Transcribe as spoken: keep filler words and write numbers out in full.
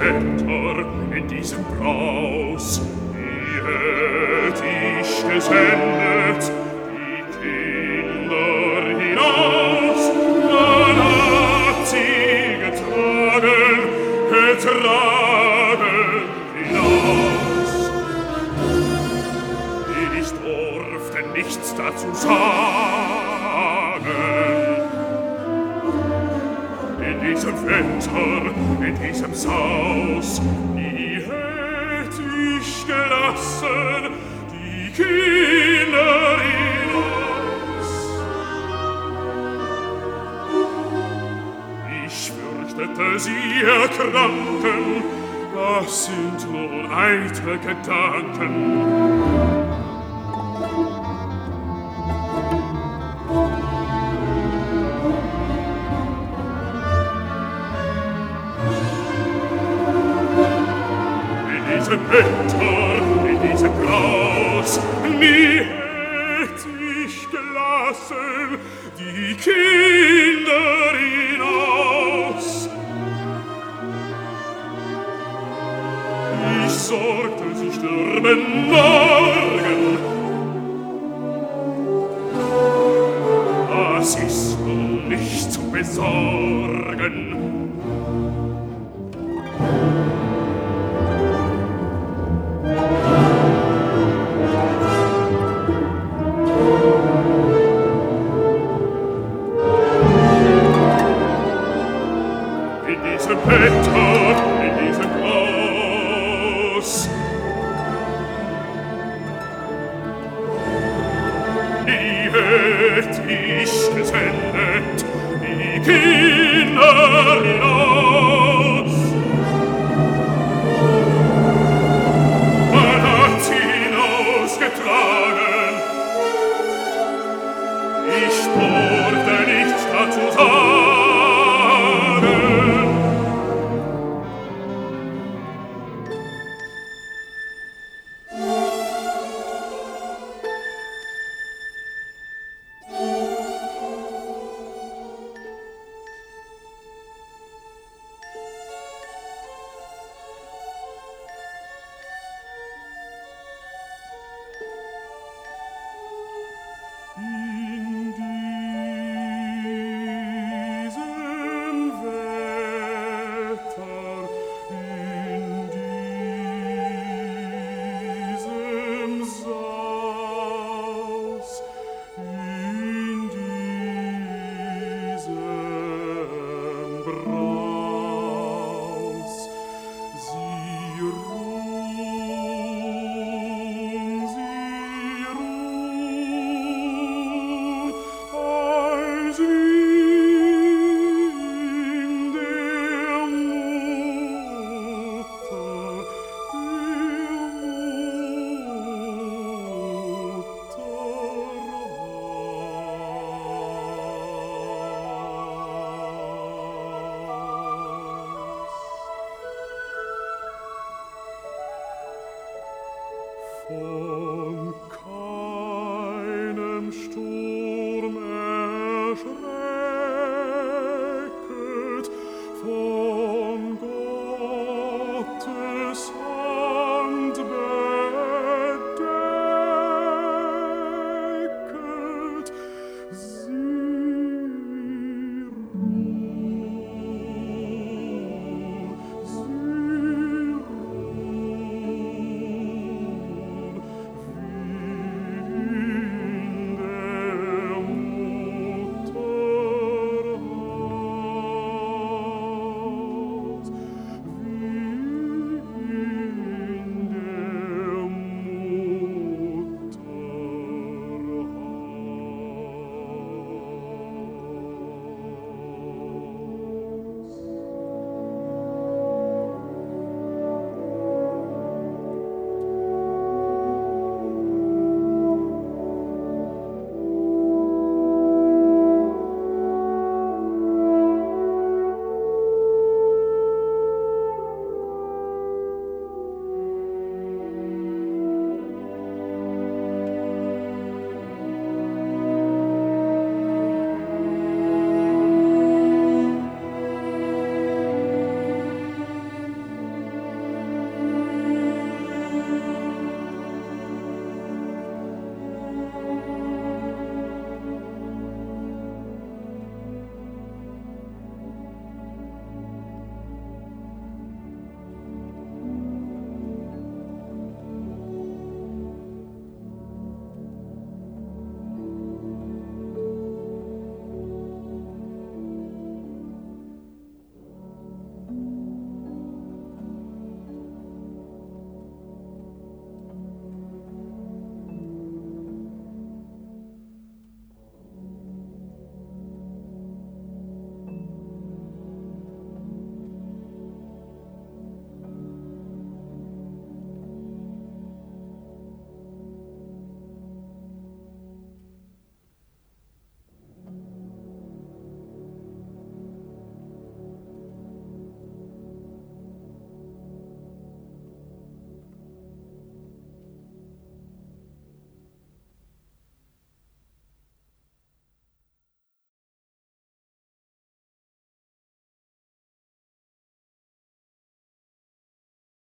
Wetter, in diesem Braus, wie hätt ich gesendet, die Kinder hinaus, man hat sie getragen, getragen hinaus. Ich durfte nichts dazu sagen, in diesem Wetter, in diesem Saus, nie hätt ich gelassen, die Kinder hinaus. Ich fürchtete, sie erkranken, das sind nun eitle Gedanken. Wetter, in diesem Graus, nie hätt ich gelassen, die Kinder hinaus. Ich sorgte, sie stürben morgen. Das ist nun nicht zu besorgen. Wetter, in diesem Haus. Nie hätt ich gesendet, die Kinder hinaus. Man hat sie hinausgetragen, ich durfte nichts dazu sagen. Oh